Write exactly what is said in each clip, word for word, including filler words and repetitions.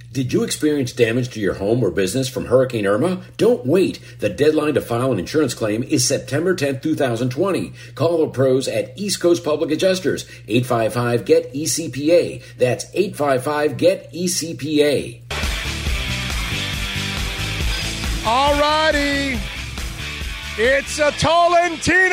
Did you experience damage to your home or business from Hurricane Irma? Don't wait. The deadline to file an insurance claim is September tenth, twenty twenty. Call the pros at East Coast Public Adjusters, eight five five, G E T E C P A. That's eight five five, G E T E C P A. All righty. It's a Tolentino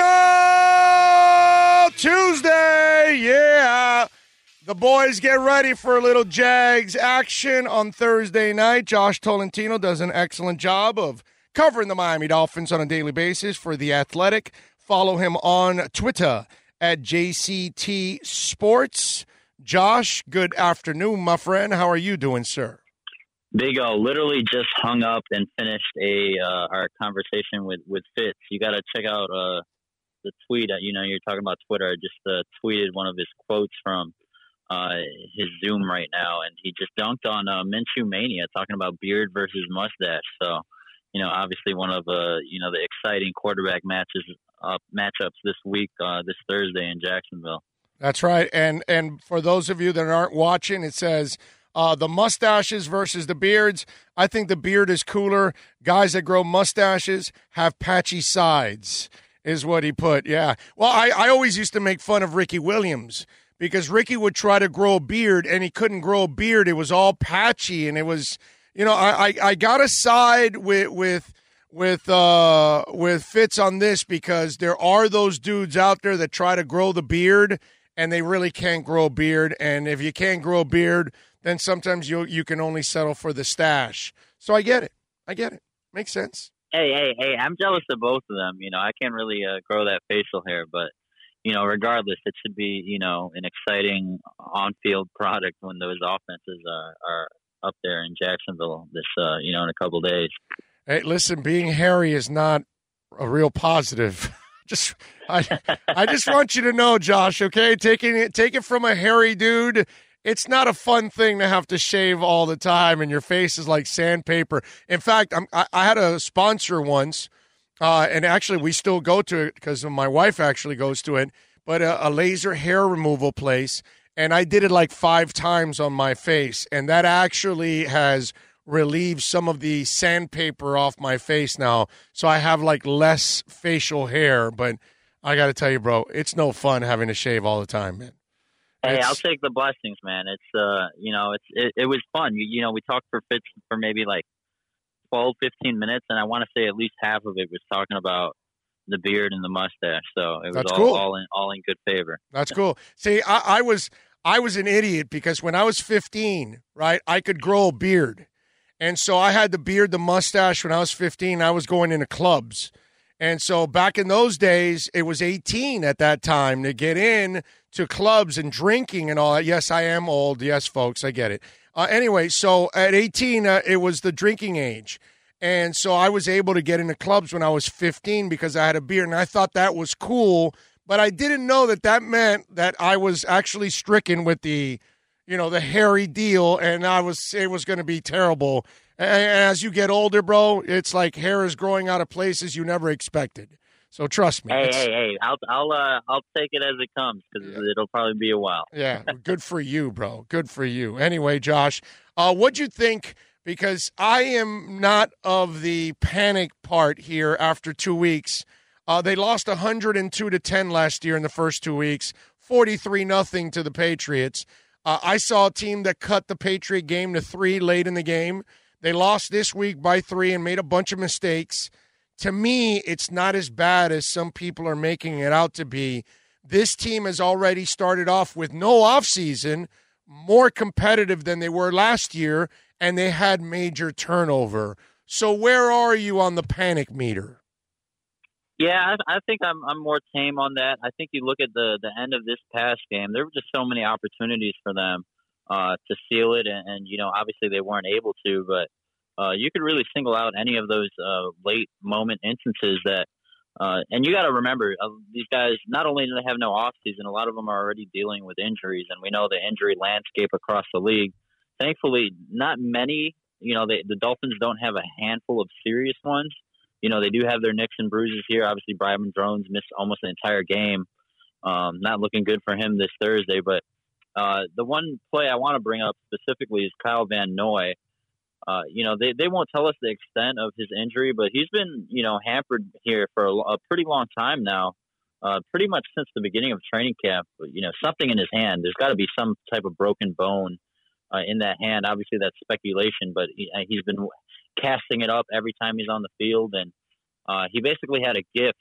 Tuesday. Yeah. The boys get ready for a little Jags action on Thursday night. Josh Tolentino does an excellent job of covering the Miami Dolphins on a daily basis for The Athletic. Follow him on Twitter at J C T Sports. Josh, good afternoon, my friend. How are you doing, sir? Big O, literally just hung up and finished a uh, our conversation with, with Fitz. You got to check out uh, the tweet. You know, you're talking about Twitter. I just uh, tweeted one of his quotes from Uh, his Zoom right now, and he just dunked on uh, Minshew Mania, talking about beard versus mustache. So, you know, obviously one of uh, you know the exciting quarterback matches uh, matchups this week, uh, this Thursday in Jacksonville. That's right, and and for those of you that aren't watching, it says uh, the mustaches versus the beards. I think the beard is cooler. Guys that grow mustaches have patchy sides, is what he put. Yeah. Well, I, I always used to make fun of Ricky Williams, because Ricky would try to grow a beard, and he couldn't grow a beard. It was all patchy, and it was, you know, I, I, I got to side with with with uh, with Fitz on this, because there are those dudes out there that try to grow the beard, and they really can't grow a beard. And if you can't grow a beard, then sometimes you you can only settle for the stash. So I get it. I get it. Makes sense. Hey, hey, hey! I'm jealous of both of them. You know, I can't really uh, grow that facial hair, but you know, regardless, it should be, you know, an exciting on-field product when those offenses are, are up there in Jacksonville this, uh, you know, in a couple of days. Hey, listen, being hairy is not a real positive. just, I, I just want you to know, Josh. Okay, taking it, take it from a hairy dude. It's not a fun thing to have to shave all the time, and your face is like sandpaper. In fact, I'm, I, I had a sponsor once. Uh, and actually, we still go to it because my wife actually goes to it, but a, a laser hair removal place. And I did it like five times on my face. And that actually has relieved some of the sandpaper off my face now. So I have like less facial hair. But I got to tell you, bro, it's no fun having to shave all the time, man. Hey, It's, I'll take the blessings, man. It's, uh, you know, it's it, it was fun. You, you know, we talked for Fitz for maybe like twelve, fifteen minutes, and I want to say at least half of it was talking about the beard and the mustache. So it was That's all, cool. all in all in good favor. That's cool. See, I, I was I was an idiot, because when I was fifteen, right, I could grow a beard. And so I had the beard, the mustache when I was fifteen. I was going into clubs. And so back in those days, it was eighteen at that time to get in to clubs and drinking and all that. Yes, I am old. Yes, folks, I get it. Uh, anyway, so at eighteen, uh, it was the drinking age. And so I was able to get into clubs when I was fifteen because I had a beard, and I thought that was cool. But I didn't know that that meant that I was actually stricken with the, you know, the hairy deal, and I was it was going to be terrible. And as you get older, bro, it's like hair is growing out of places you never expected. So trust me. Hey, hey, hey! I'll, I'll, uh, I'll take it as it comes, because yeah. it'll probably be a while. Yeah, good for you, bro. Good for you. Anyway, Josh, uh, what'd you think? Because I am not of the panic part here after two weeks. Uh, they lost one hundred two to ten last year in the first two weeks, forty-three nothing to the Patriots. Uh, I saw a team that cut the Patriot game to three late in the game. They lost this week by three and made a bunch of mistakes. To me, it's not as bad as some people are making it out to be. This team has already started off with no offseason, more competitive than they were last year, and they had major turnover. So where are you on the panic meter? Yeah, I, I think I'm I'm more tame on that. I think you look at the, the end of this past game, there were just so many opportunities for them uh, to seal it, and, and, you know, obviously they weren't able to, but Uh, you could really single out any of those uh, late moment instances that, uh, and you got to remember, uh, these guys, not only do they have no offseason, a lot of them are already dealing with injuries, and we know the injury landscape across the league. Thankfully, not many, you know, they, the Dolphins don't have a handful of serious ones. You know, they do have their nicks and bruises here. Obviously, Byron Jones missed almost the entire game. Um, not looking good for him this Thursday, but uh, the one play I want to bring up specifically is Kyle Van Noy. uh, you know, they, they won't tell us the extent of his injury, but he's been, you know, hampered here for a, a pretty long time now, uh, pretty much since the beginning of training camp. You know, something in his hand. There's got to be some type of broken bone uh, in that hand. Obviously, that's speculation, but he, he's been casting it up every time he's on the field, and uh, he basically had a gift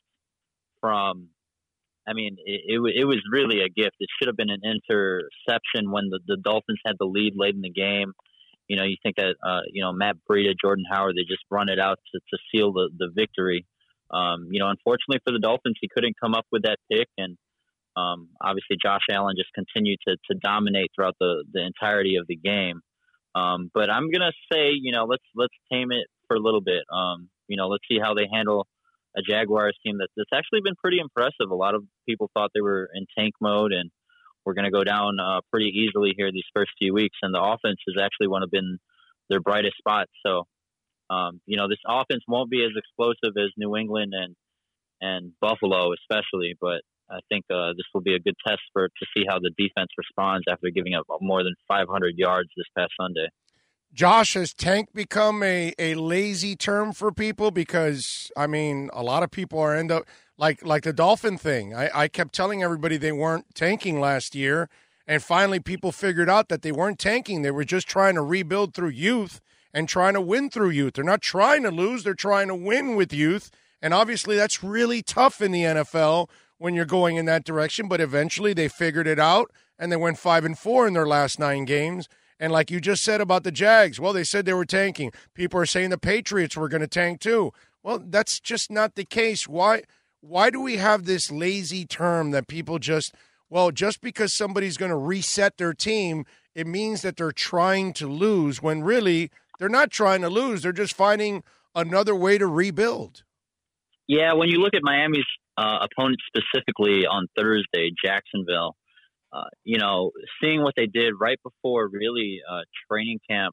from. I mean, it, it, it was really a gift. It should have been an interception when the, the Dolphins had the lead late in the game. You know, you think that, uh, you know, Matt Breida, Jordan Howard, they just run it out to, to seal the, the victory. Um, you know, unfortunately for the Dolphins, he couldn't come up with that pick. And um, obviously Josh Allen just continued to, to dominate throughout the, the entirety of the game. Um, but I'm going to say, you know, let's let's tame it for a little bit. Um, you know, let's see how they handle a Jaguars team that, that's actually been pretty impressive. A lot of people thought they were in tank mode and we're going to go down uh, pretty easily here these first few weeks. And the offense has actually one of been their brightest spots. So, um, you know, this offense won't be as explosive as New England and, and Buffalo especially, but I think uh, this will be a good test for to see how the defense responds after giving up more than five hundred yards this past Sunday. Josh, has tank become a, a lazy term for people? Because, I mean, a lot of people are end up like like the Dolphin thing. I, I kept telling everybody they weren't tanking last year, and finally people figured out that they weren't tanking. They were just trying to rebuild through youth and trying to win through youth. They're not trying to lose. They're trying to win with youth, and obviously that's really tough in the N F L when you're going in that direction, but eventually they figured it out, and they went five and four in their last nine games. And like you just said about the Jags, well, they said they were tanking. People are saying the Patriots were going to tank too. Well, that's just not the case. Why why do we have this lazy term that people just, well, just because somebody's going to reset their team, it means that they're trying to lose, when really they're not trying to lose. They're just finding another way to rebuild. Yeah, when you look at Miami's uh, opponent specifically on Thursday, Jacksonville, Uh, you know, seeing what they did right before really uh, training camp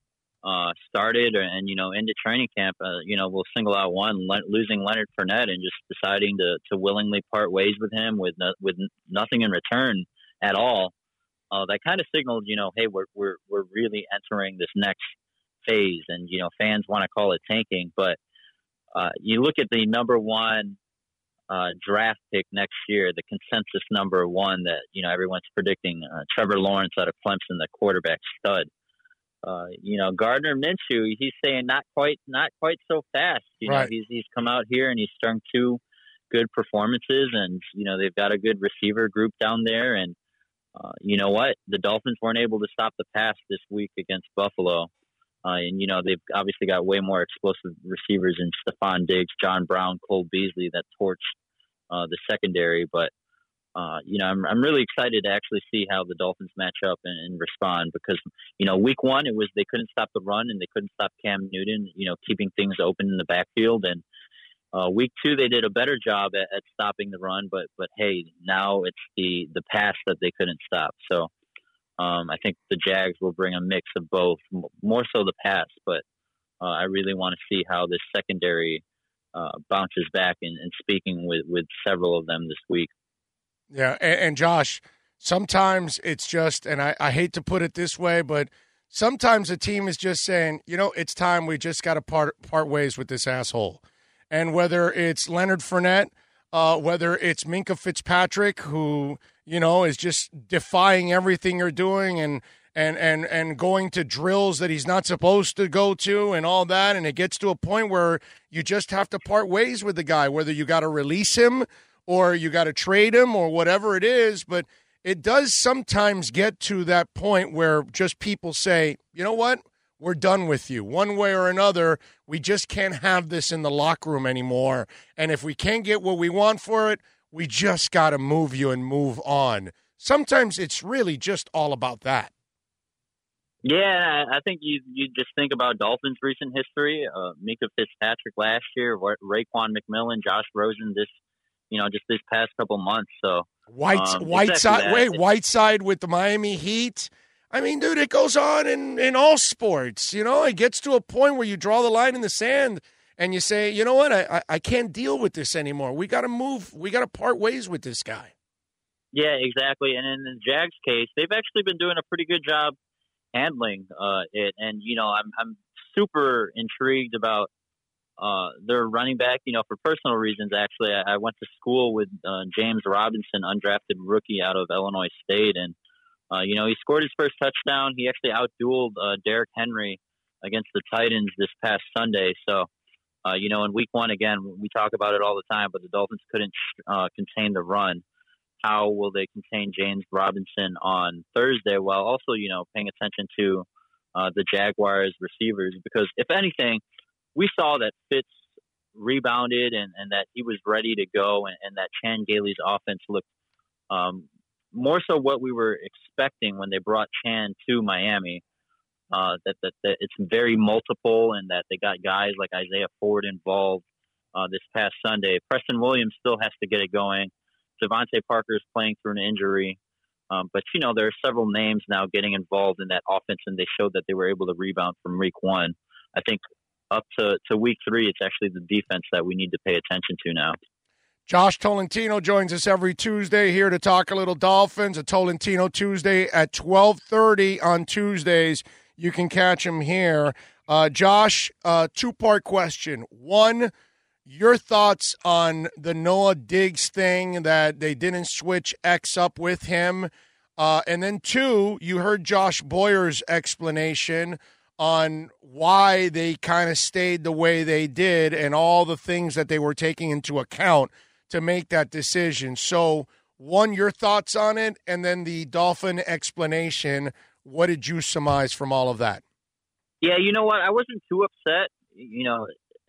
uh, started and, you know, into training camp, uh, you know, we'll single out one, le- losing Leonard Fournette and just deciding to, to willingly part ways with him with no, with nothing in return at all. Uh, that kind of signaled, you know, hey, we're, we're, we're really entering this next phase. And, you know, fans want to call it tanking. But uh, you look at the number one Uh, draft pick next year, the consensus number one that, you know, everyone's predicting, uh, Trevor Lawrence out of Clemson, the quarterback stud. Uh, you know, Gardner Minshew, he's saying not quite, not quite so fast. You right. know, he's he's come out here and he's strung two good performances, and you know they've got a good receiver group down there. And uh, you know what, the Dolphins weren't able to stop the pass this week against Buffalo. Uh, and, you know, they've obviously got way more explosive receivers in Stephon Diggs, John Brown, Cole Beasley that torched uh, the secondary. But, uh, you know, I'm I'm really excited to actually see how the Dolphins match up and, and respond because, you know, week one, it was they couldn't stop the run and they couldn't stop Cam Newton, you know, keeping things open in the backfield. And uh, week two, they did a better job at, at stopping the run. But, but hey, now it's the, the pass that they couldn't stop. So, Um, I think the Jags will bring a mix of both, more so the pass, but uh, I really want to see how this secondary uh, bounces back in, in speaking with, with several of them this week. Yeah, and, and Josh, sometimes it's just, and I, I hate to put it this way, but sometimes a team is just saying, you know, it's time we just got to part, part ways with this asshole. And whether it's Leonard Fournette, uh, whether it's Minkah Fitzpatrick, who – you know, is just defying everything you're doing and, and, and, and going to drills that he's not supposed to go to and all that. And it gets to a point where you just have to part ways with the guy, whether you got to release him or you got to trade him or whatever it is. But it does sometimes get to that point where just people say, you know what, we're done with you. One way or another, we just can't have this in the locker room anymore. And if we can't get what we want for it, we just got to move you and move on. Sometimes it's really just all about that. Yeah, I think you you just think about Dolphins' recent history. Uh, Minkah Fitzpatrick last year, Raekwon McMillan, Josh Rosen this, you know, just this past couple months. So White um, Whiteside, exactly wait, Whiteside with the Miami Heat. I mean, dude, it goes on in, in all sports. You know, it gets to a point where you draw the line in the sand. And you say, you know what, I, I can't deal with this anymore. We got to move. We got to part ways with this guy. Yeah, exactly. And in the Jags case, they've actually been doing a pretty good job handling uh, it. And, you know, I'm I'm super intrigued about uh, their running back. You know, for personal reasons, actually, I, I went to school with uh, James Robinson, undrafted rookie out of Illinois State, and uh, you know, he scored his first touchdown. He actually outdueled uh, Derrick Henry against the Titans this past Sunday. So, uh, you know, in week one, again, we talk about it all the time, but the Dolphins couldn't uh, contain the run. How will they contain James Robinson on Thursday, while also, you know, paying attention to uh, the Jaguars receivers? Because if anything, we saw that Fitz rebounded and, and that he was ready to go, and, and that Chan Gailey's offense looked um, more so what we were expecting when they brought Chan to Miami. Uh, that, that that it's very multiple, and that they got guys like Isaiah Ford involved uh, this past Sunday. Preston Williams still has to get it going. Devontae Parker is playing through an injury. Um, but, you know, there are several names now getting involved in that offense, and they showed that they were able to rebound from week one. I think up to, to week three, it's actually the defense that we need to pay attention to now. Josh Tolentino joins us every Tuesday here to talk a little Dolphins. A Tolentino Tuesday at twelve thirty on Tuesdays. You can catch him here. Uh, Josh, uh, two-part question. One, your thoughts on the Noah Diggs thing, that they didn't switch X up with him. Uh, and then two, you heard Josh Boyer's explanation on why they kind of stayed the way they did and all the things that they were taking into account to make that decision. So, one, your thoughts on it, and then the Dolphin explanation. What did you surmise from all of that? Yeah, you know what? I wasn't too upset, you know,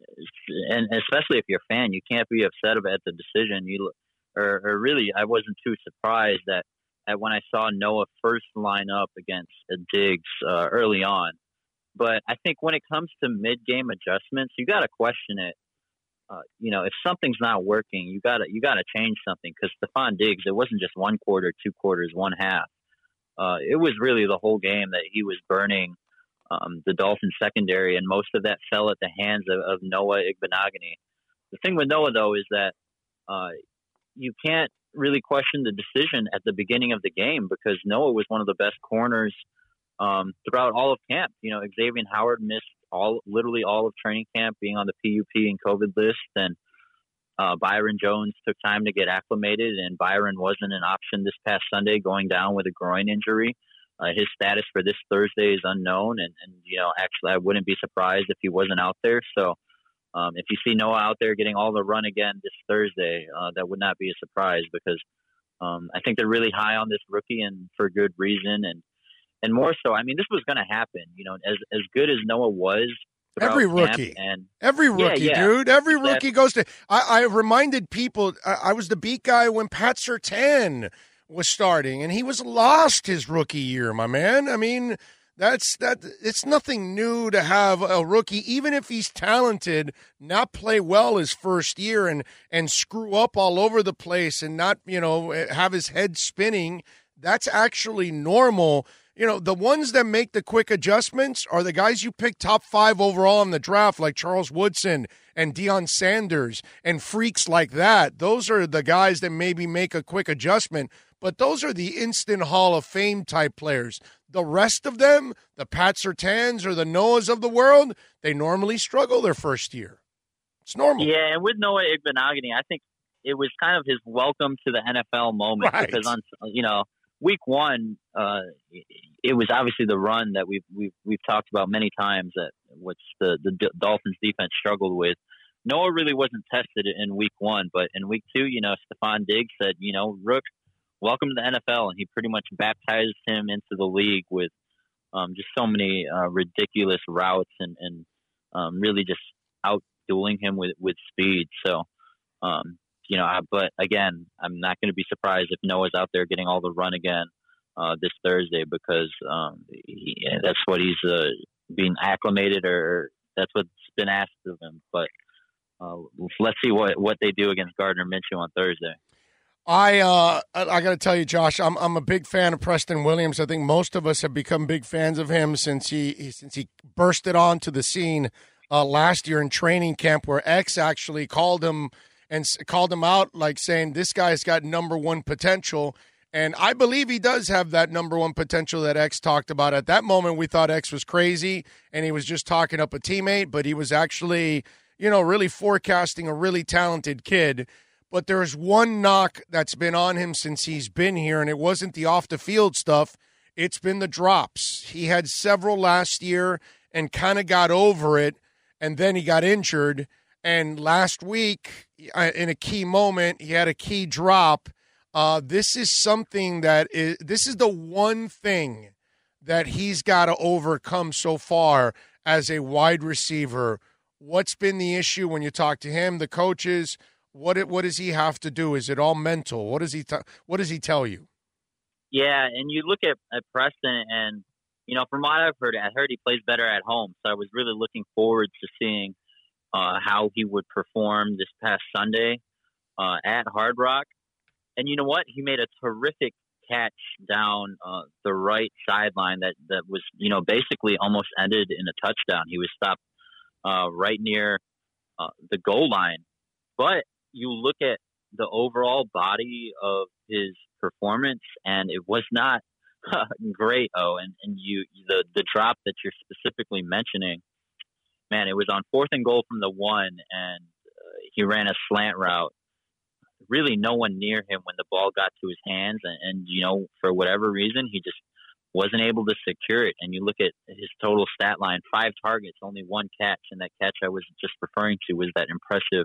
and especially if you're a fan, you can't be upset about the decision. You, or, or really, I wasn't too surprised that, that when I saw Noah first line up against Diggs uh, early on. But I think when it comes to mid-game adjustments, you got to question it. Uh, you know, if something's not working, you got to you got to change something, because Stephon Diggs, it wasn't just one quarter, two quarters, one half. Uh, it was really the whole game that he was burning um, the Dolphins secondary, and most of that fell at the hands of, of Noah Igbinoghene. The thing with Noah, though, is that uh, you can't really question the decision at the beginning of the game, because Noah was one of the best corners um, throughout all of camp. You know, Xavier Howard missed all, literally all of training camp, being on the P U P and COVID list, and Uh, Byron Jones took time to get acclimated, and Byron wasn't an option this past Sunday, going down with a groin injury. Uh, his status for this Thursday is unknown, and, and, you know, actually I wouldn't be surprised if he wasn't out there. So um, if you see Noah out there getting all the run again this Thursday, uh, that would not be a surprise, because um, I think they're really high on this rookie, and for good reason. And, and more so, I mean, this was going to happen. You know, as as good as Noah was, Every rookie, and every rookie, yeah, yeah. dude. Every rookie goes to. I, I reminded people. I, I was the beat guy when Pat Surtain was starting, and he was lost his rookie year, my man. I mean, that's that. It's nothing new to have a rookie, even if he's talented, not play well his first year and and screw up all over the place and not, you know, have his head spinning. That's actually normal. You know, the ones that make the quick adjustments are the guys you pick top five overall in the draft, like Charles Woodson and Deion Sanders and freaks like that. Those are the guys that maybe make a quick adjustment, but those are the instant Hall of Fame type players. The rest of them, the Pat Surtains or the Noahs of the world, they normally struggle their first year. It's normal. Yeah, and with Noah Igbinoghene, I think it was kind of his welcome to the N F L moment, right. because on, you know, week one, uh, it was obviously the run that we've we've we've talked about many times, that which the the Dolphins defense struggled with. Noah really wasn't tested in week one, but in week two, you know, Stephon Diggs said, you know, Rook, welcome to the N F L, and he pretty much baptized him into the league with um, just so many uh, ridiculous routes and and um, really just outdueling him with with speed. So. Um, You know, but again, I'm not going to be surprised if Noah's out there getting all the run again uh, this Thursday, because um, he, that's what he's uh, being acclimated, or that's what's been asked of him. But uh, let's see what, what they do against Gardner Minshew on Thursday. I uh, I got to tell you, Josh, I'm I'm a big fan of Preston Williams. I think most of us have become big fans of him since he since he bursted onto the scene uh, last year in training camp, where X actually called him. And called him out, like saying, this guy's got number one potential. And I believe he does have that number one potential that X talked about. At that moment, we thought X was crazy and he was just talking up a teammate, but he was actually, you know, really forecasting a really talented kid. But there's one knock that's been on him since he's been here, and it wasn't the off-the-field stuff. It's been the drops. He had several last year and kind of got over it, and then he got injured. And last week, in a key moment, he had a key drop. Uh, this is something that is, this is the one thing that he's got to overcome so far as a wide receiver. What's been the issue when you talk to him, the coaches? What it, what does he have to do? Is it all mental? What does he t- what does he tell you? Yeah, and you look at, at Preston, and you know, from what I've heard, I heard he plays better at home. So I was really looking forward to seeing uh, how he would perform this past Sunday uh, at Hard Rock. And you know what? He made a terrific catch down uh, the right sideline that, that was, you know, basically almost ended in a touchdown. He was stopped uh, right near uh, the goal line. But you look at the overall body of his performance, and it was not uh, great. Oh, and, and you the, the drop that you're specifically mentioning, man, it was on fourth and goal from the one, and uh, he ran a slant route. Really no one near him when the ball got to his hands. And, and, you know, for whatever reason, he just wasn't able to secure it. And you look at his total stat line, five targets, only one catch. And that catch I was just referring to was that impressive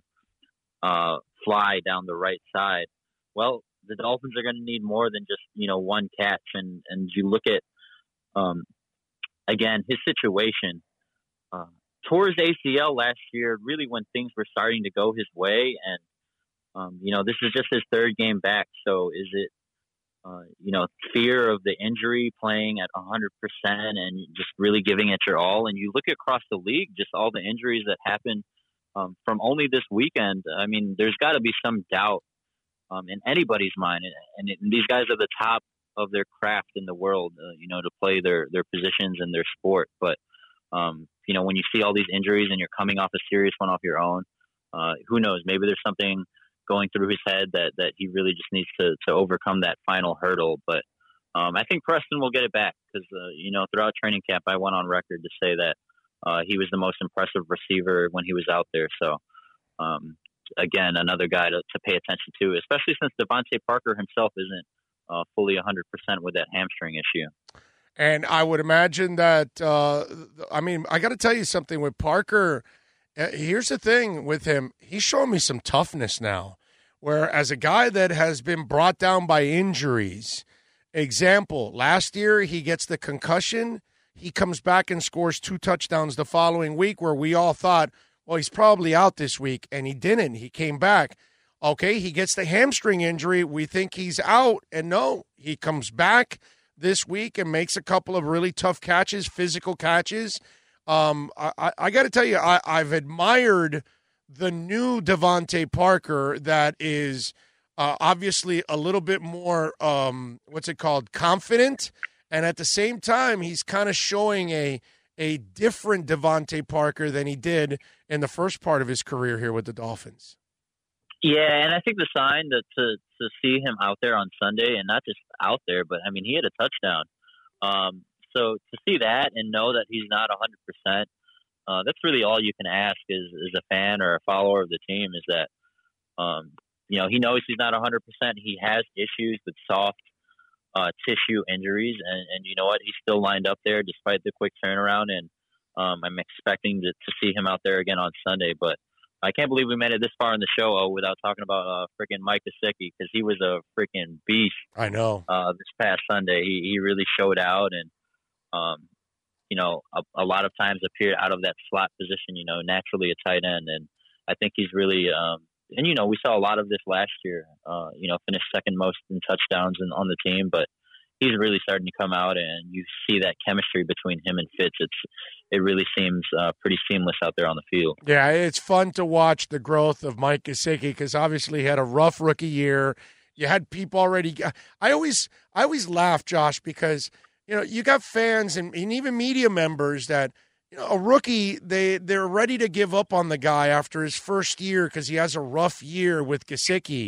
uh, fly down the right side. Well, the Dolphins are going to need more than just, you know, one catch. And, and you look at, um, again, his situation. Uh, tore his A C L last year, really when things were starting to go his way. And, Um, you know, this is just his third game back. So is it, uh, you know, fear of the injury, playing at one hundred percent and just really giving it your all? And you look across the league, just all the injuries that happened um, from only this weekend. I mean, there's got to be some doubt um, in anybody's mind. And, it, and these guys are the top of their craft in the world, uh, you know, to play their, their positions and their sport. But, um, you know, when you see all these injuries and you're coming off a serious one off your own, uh, who knows? Maybe there's something going through his head that, that he really just needs to, to overcome that final hurdle. But um, I think Preston will get it back because, uh, you know, throughout training camp, I went on record to say that uh, he was the most impressive receiver when he was out there. So, um, again, another guy to, to pay attention to, especially since Devontae Parker himself isn't uh, fully one hundred percent with that hamstring issue. And I would imagine that, uh, I mean, I got to tell you something with Parker. Uh, here's the thing with him. He's showing me some toughness now, where as a guy that has been brought down by injuries, example, last year he gets the concussion. He comes back and scores two touchdowns the following week where we all thought, well, he's probably out this week, and he didn't. He came back. Okay, he gets the hamstring injury. We think he's out, and no, he comes back this week and makes a couple of really tough catches, physical catches. Um, I, I got to tell you, I, I've admired the new Devontae Parker that is uh, obviously a little bit more, um, what's it called, confident. And at the same time, he's kind of showing a a different Devontae Parker than he did in the first part of his career here with the Dolphins. Yeah, and I think the sign that to, to see him out there on Sunday, and not just out there, but, I mean, he had a touchdown. Um So to see that and know that he's not one hundred percent, uh, that's really all you can ask as, as a fan or a follower of the team is that, um, you know, he knows he's not one hundred percent. He has issues with soft uh, tissue injuries. And, and you know what? He's still lined up there despite the quick turnaround. And um, I'm expecting to, to see him out there again on Sunday. But I can't believe we made it this far in the show oh, without talking about uh, freaking Mike Gesicki because he was a freaking beast. I know. Uh, this past Sunday, he, he really showed out and, Um, you know, a, a lot of times appeared out of that slot position, you know, naturally a tight end. And I think he's really, um, and, you know, we saw a lot of this last year, uh, you know, finished second most in touchdowns in, on the team, but he's really starting to come out and you see that chemistry between him and Fitz. It's, it really seems uh, pretty seamless out there on the field. Yeah, it's fun to watch the growth of Mike Gesicki because obviously he had a rough rookie year. You had people already, I always, I always laugh, Josh, because you know, you got fans and, and even media members that, you know, a rookie, they, they're ready to give up on the guy after his first year because he has a rough year with Gesicki.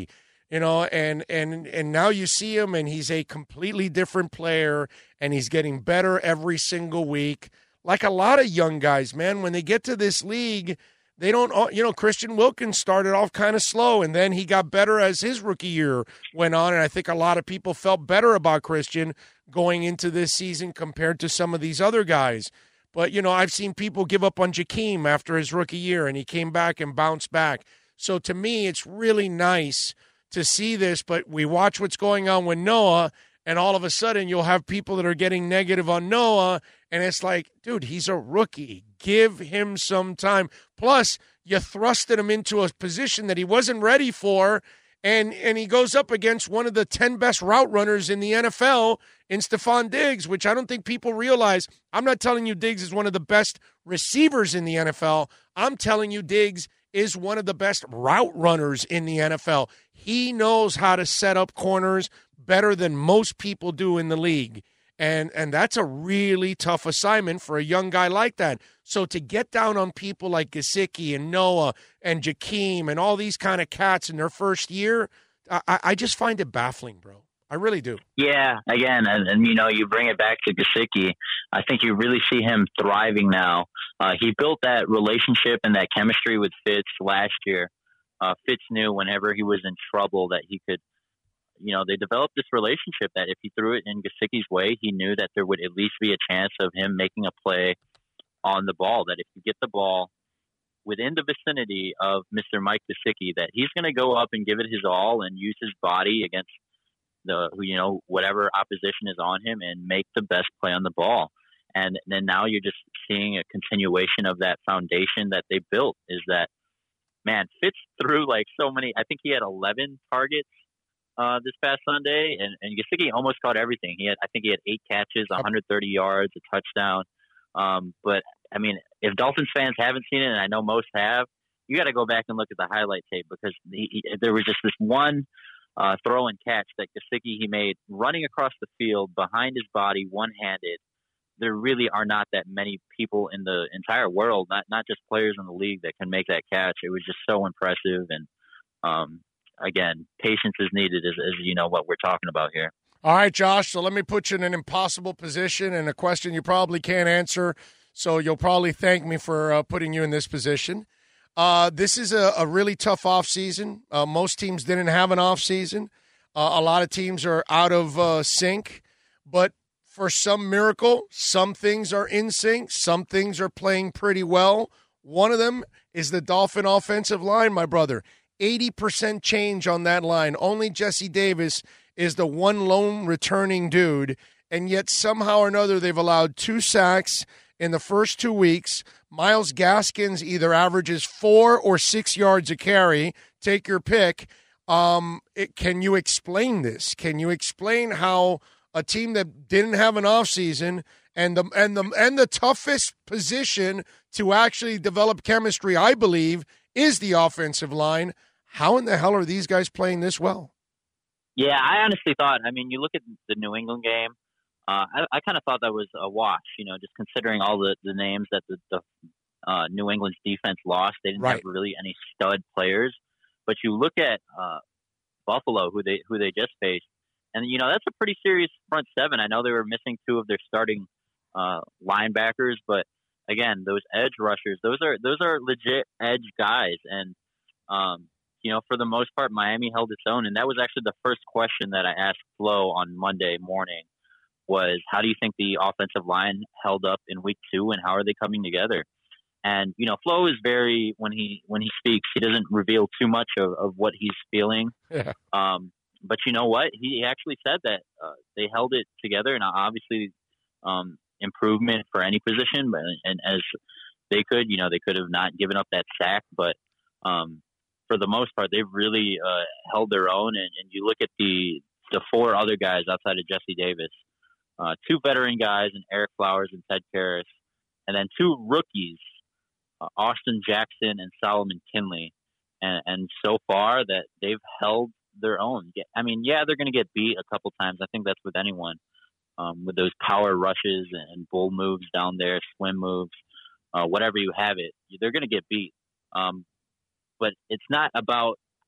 You know, and, and, and now you see him, and he's a completely different player, and he's getting better every single week. Like a lot of young guys, man, when they get to this league, they don't, you know, Christian Wilkins started off kind of slow, and then he got better as his rookie year went on, and I think a lot of people felt better about Christian going into this season compared to some of these other guys. But, you know, I've seen people give up on Jakeem after his rookie year, and he came back and bounced back. So to me, it's really nice to see this, but we watch what's going on with Noah, and all of a sudden you'll have people that are getting negative on Noah, and it's like, dude, he's a rookie. Give him some time. Plus, you thrusted him into a position that he wasn't ready for, and, and he goes up against one of the ten best route runners in the N F L in Stephon Diggs, which I don't think people realize. I'm not telling you Diggs is one of the best receivers in the N F L. I'm telling you Diggs is one of the best route runners in the N F L. He knows how to set up corners better than most people do in the league. And and that's a really tough assignment for a young guy like that. So to get down on people like Gesicki and Noah and Jakeem and all these kind of cats in their first year, I, I just find it baffling, bro. I really do. Yeah, again, and, and you know, you bring it back to Gesicki. I think you really see him thriving now. Uh, he built that relationship and that chemistry with Fitz last year. Uh, Fitz knew whenever he was in trouble that he could, you know, they developed this relationship that if he threw it in Gesicki's way, he knew that there would at least be a chance of him making a play on the ball, that if you get the ball within the vicinity of Mister Mike Gesicki, that he's going to go up and give it his all and use his body against the, you know, whatever opposition is on him and make the best play on the ball. And then now you're just seeing a continuation of that foundation that they built, is that, man, Fitz threw like so many, I think he had eleven targets uh, this past Sunday, and, and Gesicki almost caught everything. He had, I think he had eight catches, one hundred thirty yards, a touchdown. Um, but I mean, if Dolphins fans haven't seen it, and I know most have, you got to go back and look at the highlight tape, because he, he, there was just this one uh, throw and catch that Gesicki he made running across the field behind his body, one-handed. There really are not that many people in the entire world, not not just players in the league, that can make that catch. It was just so impressive. And um, again, patience is needed, as, as you know what we're talking about here. All right, Josh, so let me put you in an impossible position and a question you probably can't answer, so you'll probably thank me for uh, putting you in this position. Uh, this is a, a really tough offseason. Uh, most teams didn't have an offseason. Uh, a lot of teams are out of uh, sync, but for some miracle, some things are in sync, some things are playing pretty well. One of them is the Dolphin offensive line, my brother. eighty percent change on that line. Only Jesse Davis is the one lone returning dude, and yet somehow or another they've allowed two sacks in the first two weeks. Myles Gaskins either averages four or six yards a carry. Take your pick. Um, it, can you explain this? Can you explain how a team that didn't have an offseason and the and the and the toughest position to actually develop chemistry, I believe, is the offensive line? How in the hell are these guys playing this well? Yeah, I honestly thought, I mean, you look at the New England game, uh, I, I kind of thought that was a wash, you know, just considering all the, the names that the, the uh, New England's defense lost. They didn't right. have really any stud players. But you look at uh, Buffalo, who they who they just faced, and, you know, that's a pretty serious front seven. I know they were missing two of their starting uh, linebackers, but, again, those edge rushers, those are those are legit edge guys. And, um, you know, for the most part, Miami held its own. And that was actually the first question that I asked Flo on Monday morning was, how do you think the offensive line held up in week two, and how are they coming together? And, you know, Flo is very, when he when he speaks, he doesn't reveal too much of, of what he's feeling. Yeah. Um, but you know what? He actually said that uh, they held it together, and obviously um, improvement for any position. But and as they could, you know, they could have not given up that sack, but um, for the most part, they've really uh, held their own. And, and you look at the the four other guys outside of Jesse Davis, uh, two veteran guys, and Eric Flowers and Ted Karras, and then two rookies, uh, Austin Jackson and Solomon Kinley. And, and so far that they've held their own. I mean, yeah, they're going to get beat a couple times. I think that's with anyone, um, with those power rushes and bull moves down there, swim moves, uh, whatever you have it, they're going to get beat. Um, but it's not about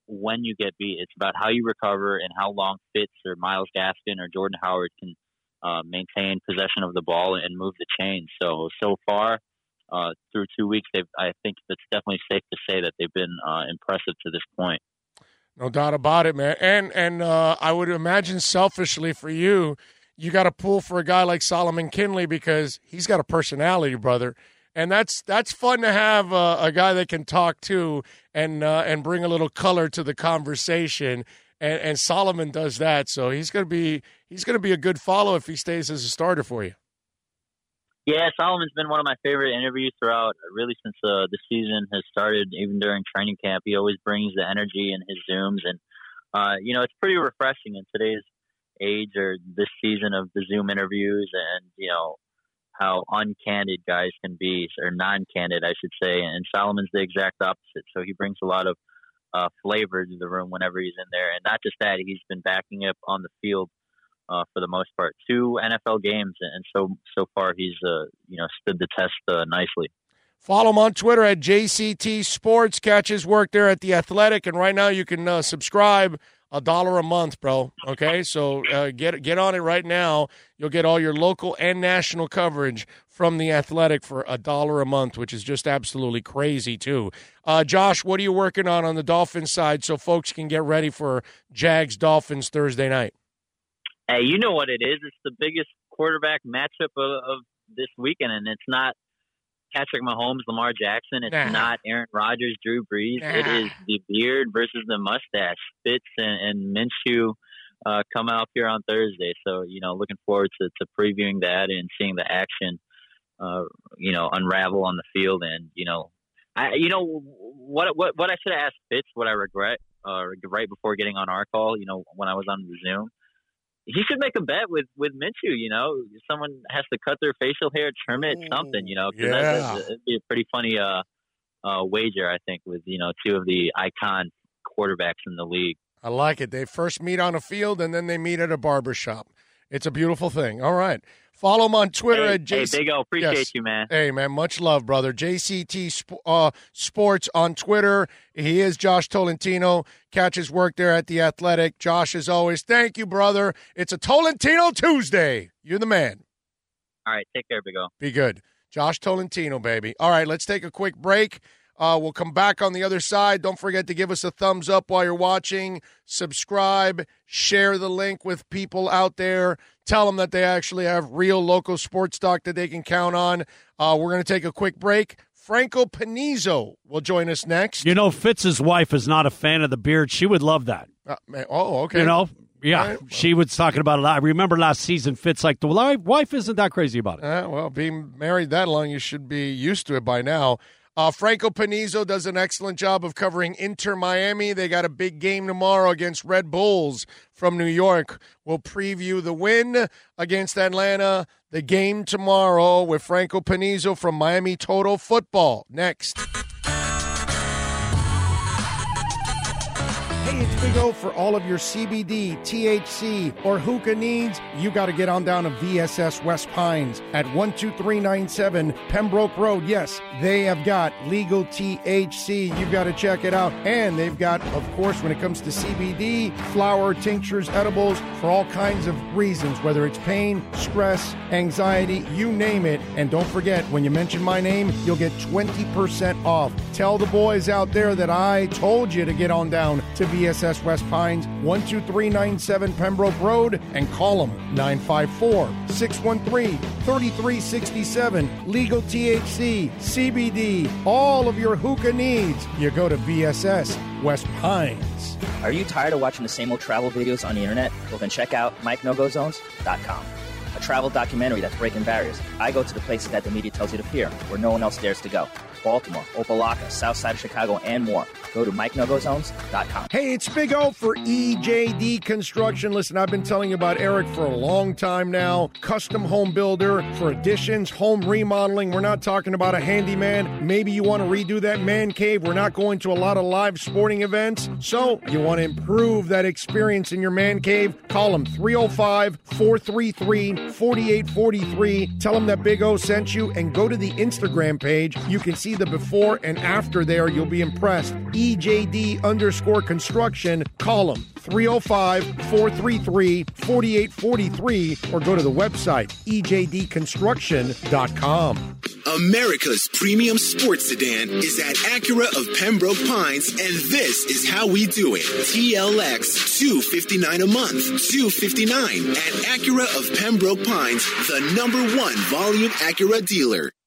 when you get beat. It's about how you recover and how long Fitz or Myles Gaskin or Jordan Howard can uh, maintain possession of the ball and move the chains. So, so far, uh, through two weeks, they've, I think it's definitely safe to say that they've been uh, impressive to this point. No doubt about it, man. And, and uh, I would imagine selfishly for you, you got to pull for a guy like Solomon Kinley because he's got a personality, brother. And that's that's fun to have uh, a guy that can talk to and uh, and bring a little color to the conversation. And, and Solomon does that, so he's gonna be he's gonna be a good follow if he stays as a starter for you. Yeah, Solomon's been one of my favorite interviews throughout, really since uh, the season has started. Even during training camp, he always brings the energy in his Zooms, and uh, you know it's pretty refreshing in today's age or this season of the Zoom interviews, and you know. How uncandid guys can be, or non-candid, I should say. And Solomon's the exact opposite. So he brings a lot of uh, flavor to the room whenever he's in there. And not just that, he's been backing up on the field uh, for the most part. Two N F L games, and so so far he's uh, you know stood the test uh, nicely. Follow him on Twitter at J C T Sports. Catch his work there at The Athletic. And right now you can uh, subscribe a dollar a month, bro. Okay, so uh, get get on it right now. You'll get all your local and national coverage from The Athletic for a dollar a month, which is just absolutely crazy, too. Uh, Josh, what are you working on on the Dolphins side so folks can get ready for Jags-Dolphins Thursday night? Hey, you know what it is. It's the biggest quarterback matchup of, of this weekend, and it's not Patrick Mahomes, Lamar Jackson. It's nah. not Aaron Rodgers, Drew Brees. Nah. It is the beard versus the mustache. Fitz and, and Minshew uh, come out here on Thursday. So, you know, looking forward to, to previewing that and seeing the action, uh, you know, unravel on the field. And, you know, I, you know, what, what, what I should have asked Fitz, what I regret uh, right before getting on our call, you know, when I was on the Zoom, he should make a bet with, with Minshew, you know. Someone has to cut their facial hair, trim it, something, you know. Yeah. That, that, it'd be a pretty funny uh, uh, wager, I think, with, you know, two of the icon quarterbacks in the league. I like it. They first meet on a field, and then they meet at a barbershop. It's a beautiful thing. All right. Follow him on Twitter hey, at J C. Hey, Big O, appreciate yes. you, man. Hey, man, much love, brother. J C T uh, Sports on Twitter. He is Josh Tolentino. Catch his work there at The Athletic. Josh, as always, thank you, brother. It's a Tolentino Tuesday. You're the man. All right, take care, Big O. Be good. Josh Tolentino, baby. All right, let's take a quick break. Uh, we'll come back on the other side. Don't forget to give us a thumbs up while you're watching. Subscribe. Share the link with people out there. Tell them that they actually have real local sports stock that they can count on. Uh, we're going to take a quick break. Franco Panizo will join us next. You know, Fitz's wife is not a fan of the beard. She would love that. Uh, man, oh, okay. You know, yeah, right. She was talking about it. I remember last season, Fitz like, the wife isn't that crazy about it. Uh, well, being married that long, you should be used to it by now. Uh, Franco Panizo does an excellent job of covering Inter Miami. They got a big game tomorrow against Red Bulls from New York. We'll preview the win against Atlanta, the game tomorrow with Franco Panizo from Miami Total Football. Next. Hey, it's Big O. For all of your C B D, T H C, or hookah needs, you got to get on down to V S S West Pines at one two three nine seven Pembroke Road. Yes, they have got legal T H C. You've got to check it out. And they've got, of course, when it comes to C B D, flower, tinctures, edibles, for all kinds of reasons, whether it's pain, stress, anxiety, you name it. And don't forget, when you mention my name, you'll get twenty percent off. Tell the boys out there that I told you to get on down to V S S West Pines, one two three nine seven Pembroke Road, and call them nine five four, six one three, three three six seven. Legal T H C, C B D, all of your hookah needs. You go to V S S West Pines. Are you tired of watching the same old travel videos on the internet? Well, then check out Mike No Go Zones dot com. A travel documentary that's breaking barriers. I go to the places that the media tells you to fear, where no one else dares to go. Baltimore, Opelika, South Side of Chicago, and more. Go to Mike No Go Zones dot com. Hey, it's Big O for E J D Construction. Listen, I've been telling you about Eric for a long time now. Custom home builder for additions, home remodeling. We're not talking about a handyman. Maybe you want to redo that man cave. We're not going to a lot of live sporting events. So you want to improve that experience in your man cave? Call them three oh five, four three three, four eight four three. Tell them that Big O sent you and go to the Instagram page. You can see the before and after there. You'll be impressed. E E J D underscore construction. Call them three oh five, four three three, four eight four three or go to the website E J D construction dot com. America's premium sports sedan is at Acura of Pembroke Pines, and this is how we do it. T L X two fifty-nine a month, two fifty-nine at Acura of Pembroke Pines, the number one volume Acura dealer.